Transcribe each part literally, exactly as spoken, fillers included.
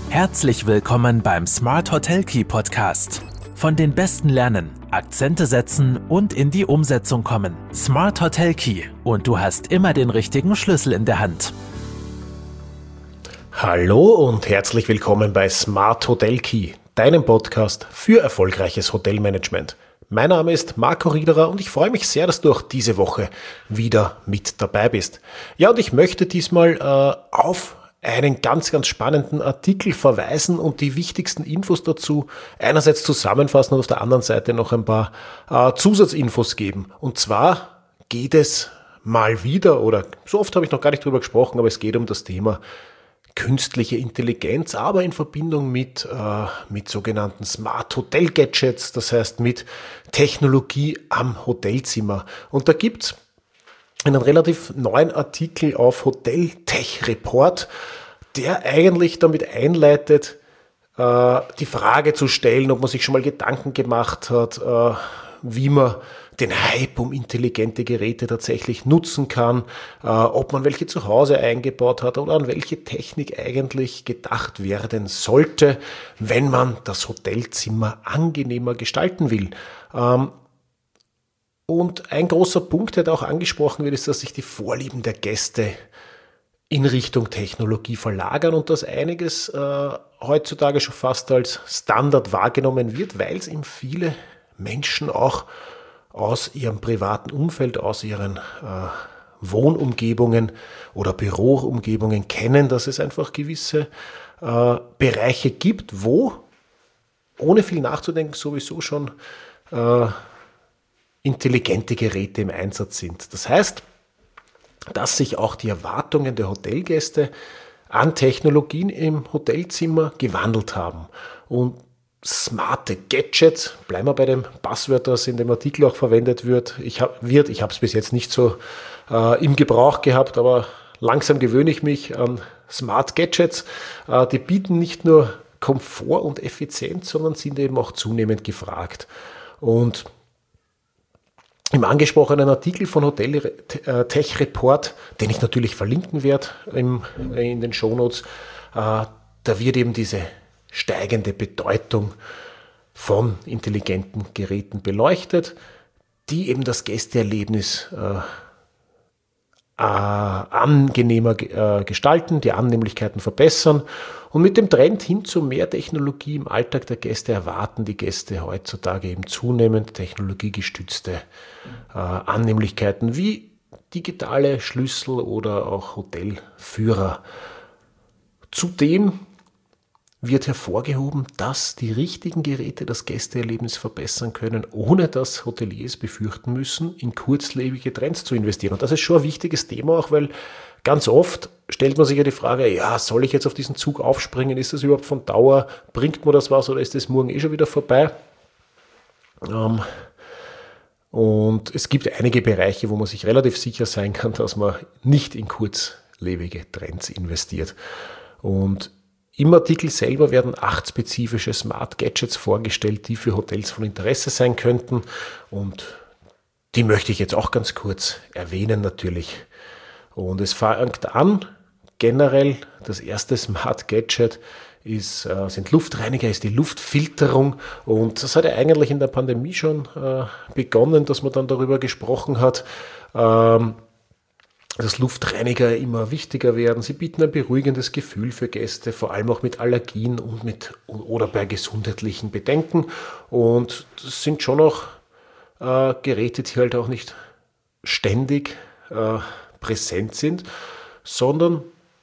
Herzlich willkommen beim Smart Hotel Key Podcast. Von den Besten lernen, Akzente setzen und in die Umsetzung kommen. Smart Hotel Key und du hast immer den richtigen Schlüssel in der Hand. Hallo und herzlich willkommen bei Smart Hotel Key, deinem Podcast für erfolgreiches Hotelmanagement. Mein Name ist Marco Riederer und ich freue mich sehr, dass du auch diese Woche wieder mit dabei bist. Ja, und ich möchte diesmal äh, auf einen ganz, ganz spannenden Artikel verweisen und die wichtigsten Infos dazu einerseits zusammenfassen und auf der anderen Seite noch ein paar äh, Zusatzinfos geben. Und zwar geht es mal wieder, oder so oft habe ich noch gar nicht drüber gesprochen, aber es geht um das Thema künstliche Intelligenz, aber in Verbindung mit, äh, mit sogenannten Smart Hotel Gadgets, das heißt mit Technologie am Hotelzimmer. Und da gibt's einen relativ neuen Artikel auf Hotel Tech Report, der eigentlich damit einleitet, äh, die Frage zu stellen, ob man sich schon mal Gedanken gemacht hat, äh, wie man den Hype um intelligente Geräte tatsächlich nutzen kann, äh, ob man welche zu Hause eingebaut hat oder an welche Technik eigentlich gedacht werden sollte, wenn man das Hotelzimmer angenehmer gestalten will. Ähm, Und ein großer Punkt, der da auch angesprochen wird, ist, dass sich die Vorlieben der Gäste in Richtung Technologie verlagern und dass einiges äh, heutzutage schon fast als Standard wahrgenommen wird, weil es eben viele Menschen auch aus ihrem privaten Umfeld, aus ihren äh, Wohnumgebungen oder Büroumgebungen kennen, dass es einfach gewisse äh, Bereiche gibt, wo ohne viel nachzudenken sowieso schon äh, intelligente Geräte im Einsatz sind. Das heißt, dass sich auch die Erwartungen der Hotelgäste an Technologien im Hotelzimmer gewandelt haben. Und smarte Gadgets, bleiben wir bei dem Passwort, das in dem Artikel auch verwendet wird. Ich habe wird, ich habe es bis jetzt nicht so äh, im Gebrauch gehabt, aber langsam gewöhne ich mich an Smart Gadgets. Äh, die bieten nicht nur Komfort und Effizienz, sondern sind eben auch zunehmend gefragt. Und im angesprochenen Artikel von Hotel Tech Report, den ich natürlich verlinken werde im, in den Shownotes, äh, da wird eben diese steigende Bedeutung von intelligenten Geräten beleuchtet, die eben das Gästeerlebnis äh, äh, angenehmer äh, gestalten, die Annehmlichkeiten verbessern. Und mit dem Trend hin zu mehr Technologie im Alltag der Gäste erwarten die Gäste heutzutage eben zunehmend technologiegestützte äh, Annehmlichkeiten wie digitale Schlüssel oder auch Hotelführer. Zudem wird hervorgehoben, dass die richtigen Geräte das Gästeerlebnis verbessern können, ohne dass Hoteliers befürchten müssen, in kurzlebige Trends zu investieren. Und das ist schon ein wichtiges Thema, auch weil ganz oft stellt man sich ja die Frage, ja, soll ich jetzt auf diesen Zug aufspringen? Ist das überhaupt von Dauer? Bringt mir das was oder ist das morgen eh schon wieder vorbei? Ähm, und es gibt einige Bereiche, wo man sich relativ sicher sein kann, dass man nicht in kurzlebige Trends investiert. Und im Artikel selber werden acht spezifische Smart Gadgets vorgestellt, die für Hotels von Interesse sein könnten. Und die möchte ich jetzt auch ganz kurz erwähnen natürlich. Und es fängt an, generell das erste Smart Gadget ist, äh, sind Luftreiniger, ist die Luftfilterung. Und das hat ja eigentlich in der Pandemie schon äh, begonnen, dass man dann darüber gesprochen hat, ähm, dass Luftreiniger immer wichtiger werden. Sie bieten ein beruhigendes Gefühl für Gäste, vor allem auch mit Allergien und mit oder bei gesundheitlichen Bedenken. Und das sind schon auch äh, Geräte, die halt auch nicht ständig äh, präsent sind, sondern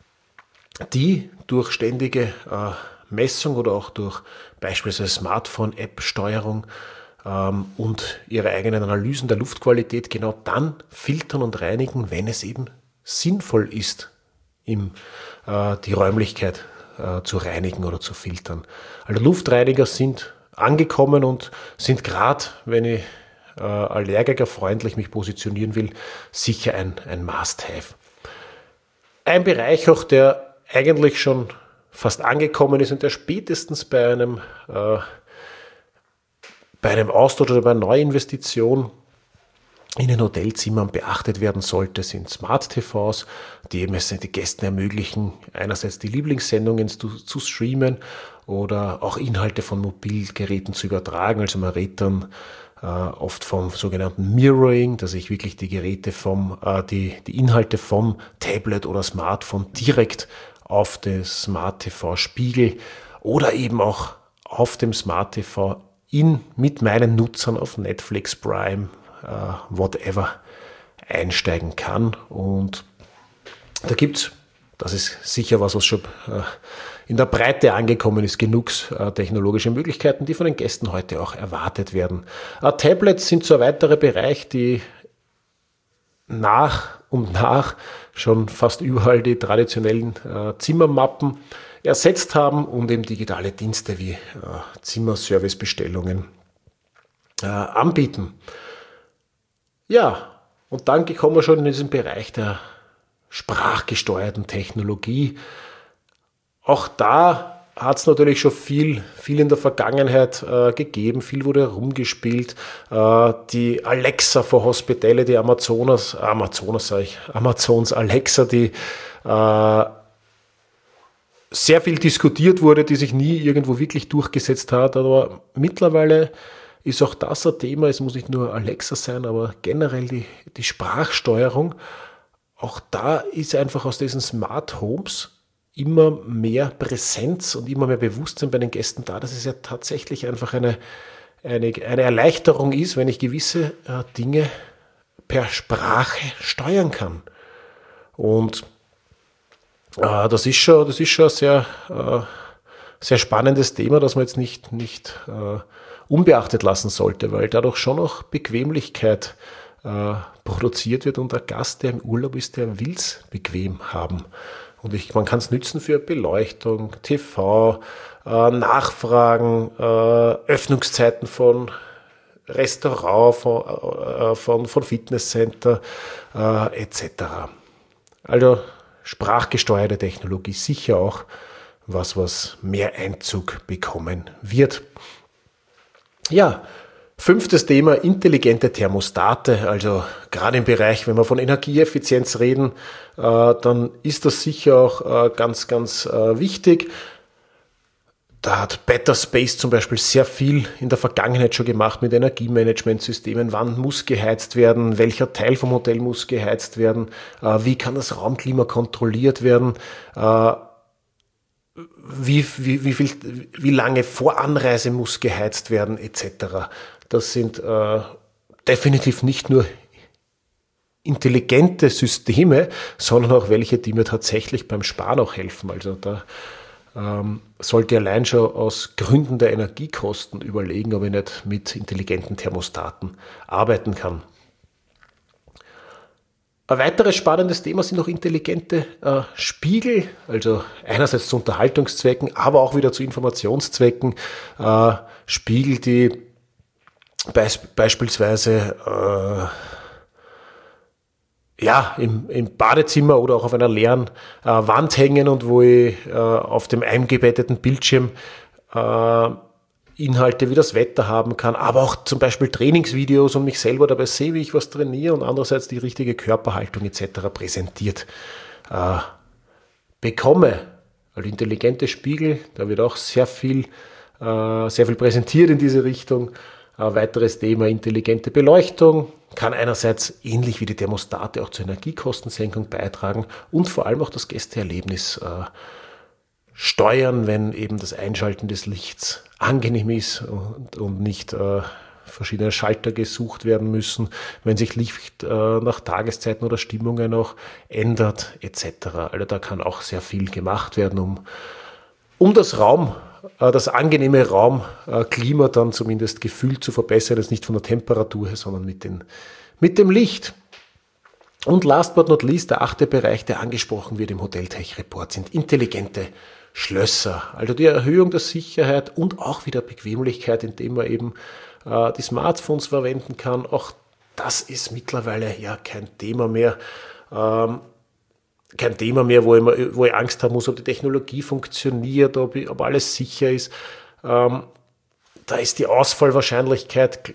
die durch ständige äh, Messung oder auch durch beispielsweise Smartphone-App-Steuerung ähm, und ihre eigenen Analysen der Luftqualität genau dann filtern und reinigen, wenn es eben sinnvoll ist, im, äh, die Räumlichkeit äh, zu reinigen oder zu filtern. Also Luftreiniger sind angekommen und sind gerade, wenn ich äh, allergikerfreundlich mich positionieren will, sicher ein, ein Must-Have. Ein Bereich auch, der eigentlich schon fast angekommen ist und der spätestens bei einem, äh, bei einem Austausch oder bei einer Neuinvestition in den Hotelzimmern beachtet werden sollte, sind Smart T Vs, die eben es den Gästen ermöglichen, einerseits die Lieblingssendungen zu, zu streamen oder auch Inhalte von Mobilgeräten zu übertragen. Also man redet dann äh, oft vom sogenannten Mirroring, dass ich wirklich die Geräte vom, äh, die, die Inhalte vom Tablet oder Smartphone direkt auf das Smart T V spiegel oder eben auch auf dem Smart T V in, mit meinen Nutzern auf Netflix, Prime, Uh, whatever einsteigen kann. Und da gibt's, das ist sicher was, was schon uh, in der Breite angekommen ist, genug uh, technologische Möglichkeiten, die von den Gästen heute auch erwartet werden. Uh, Tablets sind so ein weiterer Bereich, die nach und nach schon fast überall die traditionellen uh, Zimmermappen ersetzt haben und eben digitale Dienste wie uh, Zimmerservicebestellungen uh, anbieten. Ja, und dann kommen wir schon in diesen Bereich der sprachgesteuerten Technologie. Auch da hat es natürlich schon viel, viel in der Vergangenheit äh, gegeben, viel wurde herumgespielt. Äh, die Alexa for Hospitality, Amazonas, Amazonas sage ich, Amazons Alexa, die äh, sehr viel diskutiert wurde, die sich nie irgendwo wirklich durchgesetzt hat, aber mittlerweile ist auch das ein Thema, es muss nicht nur Alexa sein, aber generell die, die Sprachsteuerung. Auch da ist einfach aus diesen Smart Homes immer mehr Präsenz und immer mehr Bewusstsein bei den Gästen da, dass es ja tatsächlich einfach eine, eine, eine Erleichterung ist, wenn ich gewisse äh, Dinge per Sprache steuern kann. Und äh, das ist schon, das ist schon ein sehr, äh, sehr spannendes Thema, das man jetzt nicht, nicht äh, unbeachtet lassen sollte, weil dadurch schon auch Bequemlichkeit äh, produziert wird und der Gast, der im Urlaub ist, der will es bequem haben. Und ich, man kann es nützen für Beleuchtung, T V, äh, Nachfragen, äh, Öffnungszeiten von Restaurant, von, äh, von, von Fitnesscenter äh, et cetera. Also sprachgesteuerte Technologie sicher auch was, was mehr Einzug bekommen wird. Ja, fünftes Thema, intelligente Thermostate. Also gerade im Bereich, wenn wir von Energieeffizienz reden, äh, dann ist das sicher auch äh, ganz, ganz äh, wichtig. Da hat Better Space zum Beispiel sehr viel in der Vergangenheit schon gemacht mit Energiemanagementsystemen. Wann muss geheizt werden? Welcher Teil vom Hotel muss geheizt werden? Äh, wie kann das Raumklima kontrolliert werden? Äh, Wie, wie, wie, viel, wie lange vor Anreise muss geheizt werden, et cetera. Das sind äh, definitiv nicht nur intelligente Systeme, sondern auch welche, die mir tatsächlich beim Sparen auch helfen. Also da ähm, sollte allein schon aus Gründen der Energiekosten überlegen, ob ich nicht mit intelligenten Thermostaten arbeiten kann. Ein weiteres spannendes Thema sind noch intelligente äh, Spiegel, also einerseits zu Unterhaltungszwecken, aber auch wieder zu Informationszwecken. Äh, Spiegel, die beis- beispielsweise äh, ja, im, im Badezimmer oder auch auf einer leeren äh, Wand hängen und wo ich äh, auf dem eingebetteten Bildschirm äh, Inhalte wie das Wetter haben kann, aber auch zum Beispiel Trainingsvideos und mich selber dabei sehe, wie ich was trainiere und andererseits die richtige Körperhaltung et cetera präsentiert äh, bekomme. Also intelligente Spiegel, da wird auch sehr viel, äh, sehr viel präsentiert in diese Richtung. Ein weiteres Thema, intelligente Beleuchtung, kann einerseits ähnlich wie die Thermostate auch zur Energiekostensenkung beitragen und vor allem auch das Gästeerlebnis äh, steuern, wenn eben das Einschalten des Lichts angenehm ist und, und nicht äh, verschiedene Schalter gesucht werden müssen, wenn sich Licht äh, nach Tageszeiten oder Stimmungen auch ändert et cetera. Also da kann auch sehr viel gemacht werden, um, um das Raum, äh, das angenehme Raumklima äh, dann zumindest gefühlt zu verbessern, das nicht von der Temperatur her, sondern mit, den, mit dem Licht. Und last but not least, der achte Bereich, der angesprochen wird im Hotel-Tech-Report, sind intelligente Schlösser. Also die Erhöhung der Sicherheit und auch wieder Bequemlichkeit, indem man eben äh, die Smartphones verwenden kann. Auch das ist mittlerweile ja kein Thema mehr. Ähm, kein Thema mehr, wo ich, wo ich Angst haben muss, ob die Technologie funktioniert, ob, ich, ob alles sicher ist. Ähm, da ist die Ausfallwahrscheinlichkeit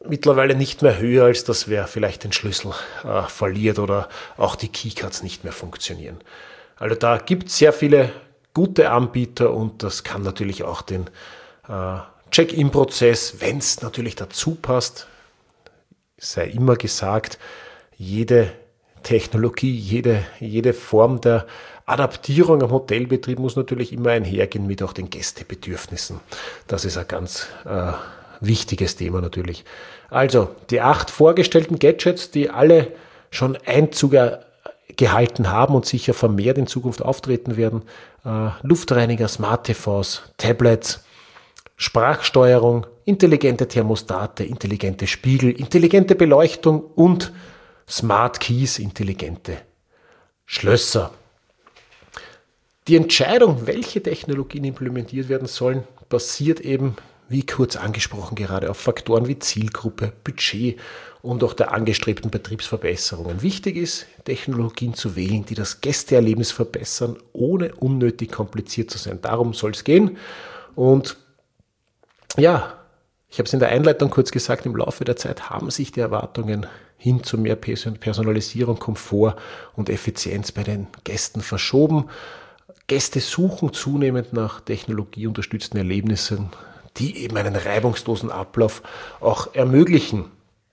mittlerweile nicht mehr höher, als dass wer vielleicht den Schlüssel äh, verliert oder auch die Keycards nicht mehr funktionieren. Also da gibt es sehr viele gute Anbieter und das kann natürlich auch den äh, Check-in-Prozess, wenn es natürlich dazu passt, sei immer gesagt, jede Technologie, jede, jede Form der Adaptierung am Hotelbetrieb muss natürlich immer einhergehen mit auch den Gästebedürfnissen. Das ist ein ganz äh, wichtiges Thema natürlich. Also die acht vorgestellten Gadgets, die alle schon Einzug gehalten haben und sicher vermehrt in Zukunft auftreten werden. Äh, Luftreiniger, Smart T Vs, Tablets, Sprachsteuerung, intelligente Thermostate, intelligente Spiegel, intelligente Beleuchtung und Smart Keys, intelligente Schlösser. Die Entscheidung, welche Technologien implementiert werden sollen, basiert eben, wie kurz angesprochen, gerade auf Faktoren wie Zielgruppe, Budget und auch der angestrebten Betriebsverbesserungen. Wichtig ist, Technologien zu wählen, die das Gästeerlebnis verbessern, ohne unnötig kompliziert zu sein. Darum soll es gehen. Und ja, ich habe es in der Einleitung kurz gesagt, im Laufe der Zeit haben sich die Erwartungen hin zu mehr Personalisierung, Komfort und Effizienz bei den Gästen verschoben. Gäste suchen zunehmend nach technologieunterstützten Erlebnissen, die eben einen reibungslosen Ablauf auch ermöglichen.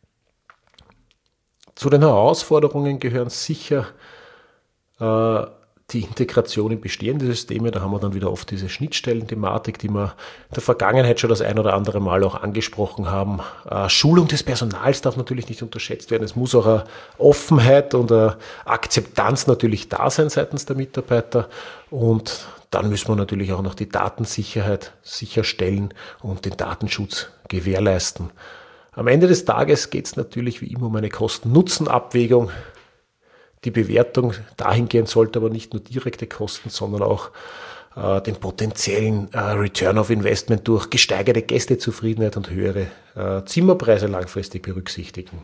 Zu den Herausforderungen gehören sicher äh, die Integration in bestehende Systeme. Da haben wir dann wieder oft diese Schnittstellen-Thematik, die wir in der Vergangenheit schon das ein oder andere Mal auch angesprochen haben. Äh, Schulung des Personals darf natürlich nicht unterschätzt werden. Es muss auch eine Offenheit und eine Akzeptanz natürlich da sein seitens der Mitarbeiter. Und dann müssen wir natürlich auch noch die Datensicherheit sicherstellen und den Datenschutz gewährleisten. Am Ende des Tages geht es natürlich wie immer um eine Kosten-Nutzen-Abwägung. Die Bewertung dahingehend sollte aber nicht nur direkte Kosten, sondern auch äh, den potenziellen äh, Return of Investment durch gesteigerte Gästezufriedenheit und höhere äh, Zimmerpreise langfristig berücksichtigen.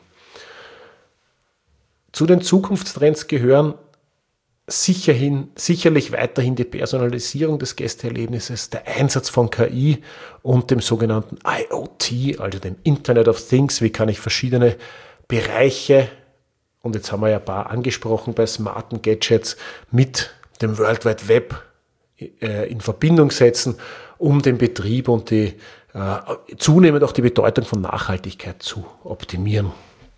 Zu den Zukunftstrends gehören sicherhin, sicherlich weiterhin die Personalisierung des Gästeerlebnisses, der Einsatz von K I und dem sogenannten I O T, also dem Internet of Things. Wie kann ich verschiedene Bereiche, und jetzt haben wir ja ein paar angesprochen bei smarten Gadgets, mit dem World Wide Web äh, in Verbindung setzen, um den Betrieb und die äh, zunehmend auch die Bedeutung von Nachhaltigkeit zu optimieren.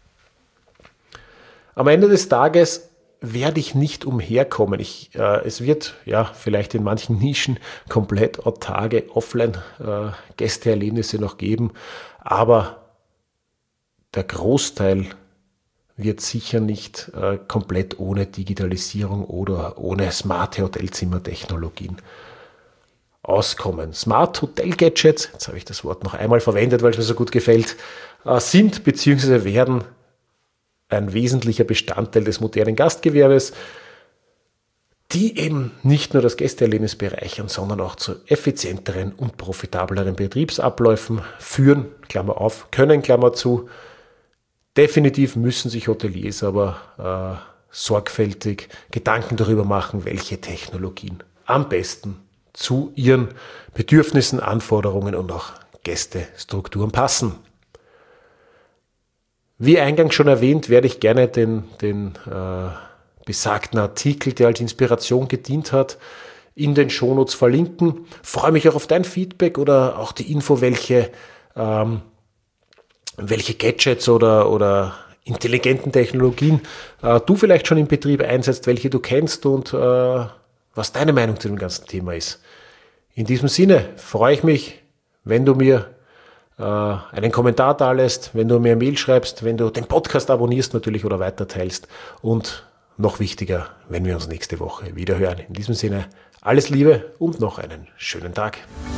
Am Ende des Tages werde ich nicht umherkommen. Ich, äh, es wird ja vielleicht in manchen Nischen komplett autarke Offline-Gästeerlebnisse äh, noch geben, aber der Großteil wird sicher nicht äh, komplett ohne Digitalisierung oder ohne smarte Hotelzimmertechnologien auskommen. Smart Hotel Gadgets, jetzt habe ich das Wort noch einmal verwendet, weil es mir so gut gefällt, äh, sind bzw. werden ein wesentlicher Bestandteil des modernen Gastgewerbes, die eben nicht nur das Gästeerlebnis bereichern, sondern auch zu effizienteren und profitableren Betriebsabläufen führen, Klammer auf, können, Klammer zu. Definitiv müssen sich Hoteliers aber äh, sorgfältig Gedanken darüber machen, welche Technologien am besten zu ihren Bedürfnissen, Anforderungen und auch Gästestrukturen passen. Wie eingangs schon erwähnt, werde ich gerne den, den äh, besagten Artikel, der als Inspiration gedient hat, in den Shownotes verlinken. Freue mich auch auf dein Feedback oder auch die Info, welche ähm, welche Gadgets oder, oder intelligenten Technologien äh, du vielleicht schon im Betrieb einsetzt, welche du kennst und äh, was deine Meinung zu dem ganzen Thema ist. In diesem Sinne freue ich mich, wenn du mir äh, einen Kommentar da lässt, wenn du mir eine Mail schreibst, wenn du den Podcast abonnierst natürlich oder weiterteilst und noch wichtiger, wenn wir uns nächste Woche wieder hören. In diesem Sinne alles Liebe und noch einen schönen Tag.